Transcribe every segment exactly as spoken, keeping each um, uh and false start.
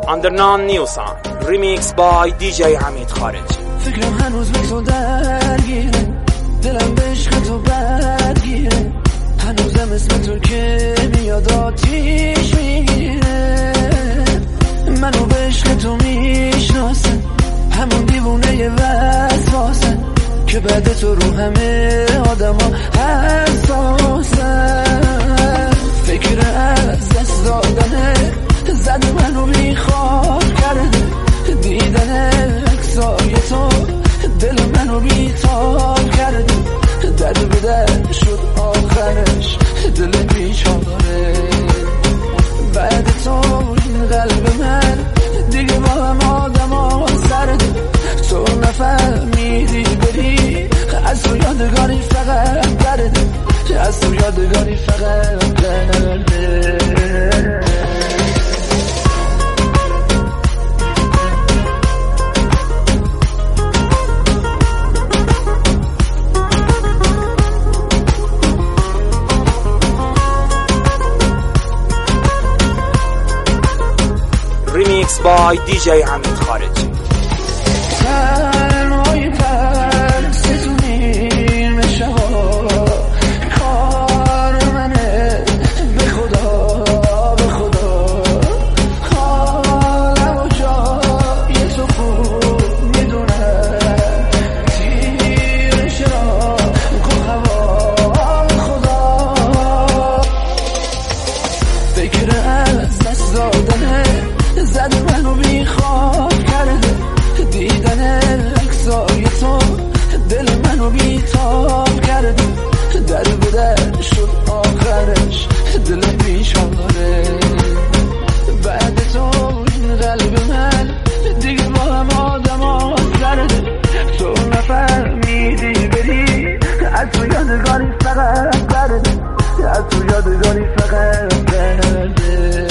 Undernon Newson Remix by دی جی حمید خارجی. فکرم هنوز به تو درگیره، دلم به عشق تو بدگیره، هنوزم اسم تو که میاد آتیش میگیره. منو به عشق تو میشناسن، همون دیوونه وسواسن که بعد تو رو همه آدم ها حساسن. فکر از دست دادنه زد منو بیخواب کرده، دیدن اکسای تو دل منو بیتاب کرده. درد به درد شد آخرش دل بیچاره، بعد تو این قلب من دیگه با هم آدم ها سرده. تو نفهمیدی بری از تو یادگاری فقط درده، از تو یادگاری فقط درده. Remix by دی جی حمید خارجی. تنهایی پر ستونیم شبا، کار منه به خدا به خدا. حالم و جای تو خوب میدونم، تیرش را کن هوا به خدا. فکر از دست دادنه زد منو بیخواب کرده، دیدن اکسای تو دل منو بیتاب کرده. در به در شد آخرش دل بیچاره، بعد تو این قلب من دیگه با هم آدم ها سرده. تو نفهمیدی بری از تو یادگاری فقط درده، از تو یادگاری فقط درده.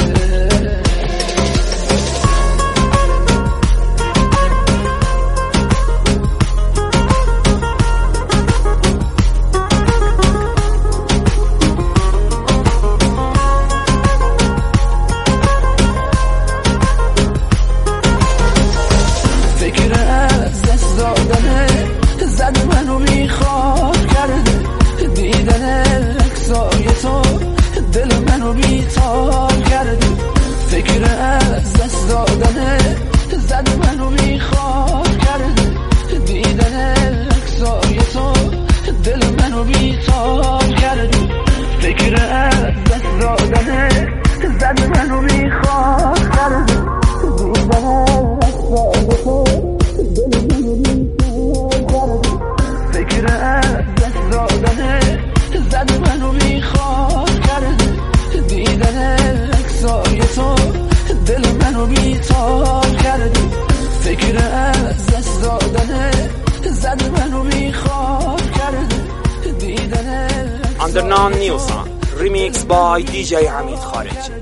زد منو بیخواب کرده، دیدن اکسای تو دل منو بیتاب کرده. فکر از دست دادنه زد منو بیخواب کرده، دیدن اکسای تو دل منو بیتاب کرده. فکر از دست دادنه زد منو بیخواب کرده، دیدن اکسای تو دل منو بیتاب. فکر از دست دادنه زد منو بیخواب کرده، دیدن اکسای تو دل منو بیتاب کرده. فکر از دست دادنه زد منو بیخواب کرده، دیدن Undernon Newson Remix by دی جی حمید خارجی.